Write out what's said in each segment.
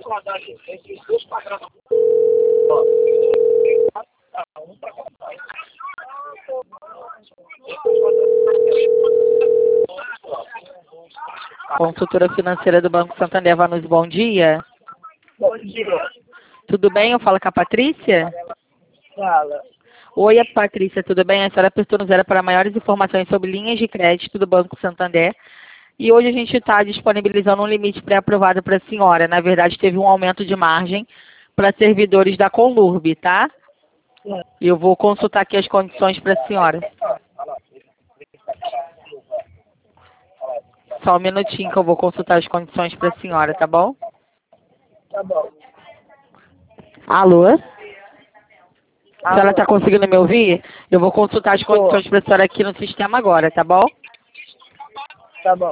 Consultora financeira do Banco Santander, Vanus, bom dia. Bom dia. Tudo bem? Eu falo com a Patrícia? Fala. Oi, Patrícia, tudo bem? A senhora apertou no zero para maiores informações sobre linhas de crédito do Banco Santander. E hoje a gente está disponibilizando um limite pré-aprovado para a senhora. Na verdade, teve um aumento de margem para servidores da Conlurb, tá? E eu vou consultar aqui as condições para a senhora. Só um minutinho que eu vou consultar as condições para a senhora, tá bom? Tá bom. Alô? A senhora está conseguindo me ouvir? Eu vou consultar as condições para a senhora aqui no sistema agora, tá bom? Tá bom.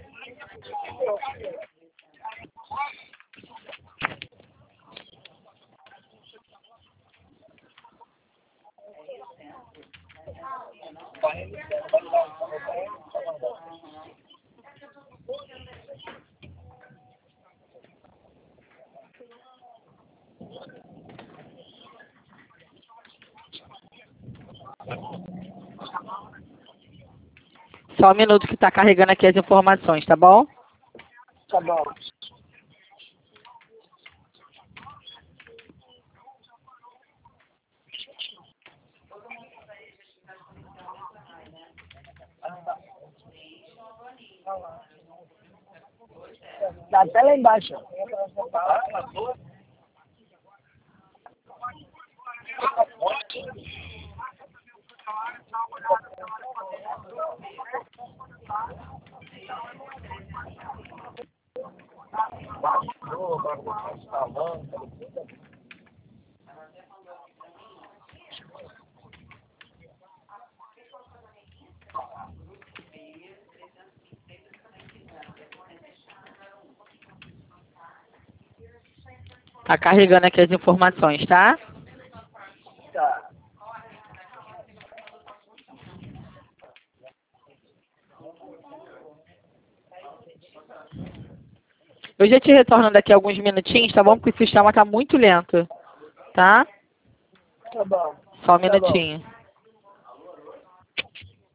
Só um minuto que está carregando aqui as informações, tá bom? Tá bom. Tá até lá embaixo. Tá carregando aqui as informações, tá? Tá. Eu já te retorno daqui a alguns minutinhos, tá bom? Porque o sistema tá muito lento, tá? Tá bom. Só um Tá bom. minutinho.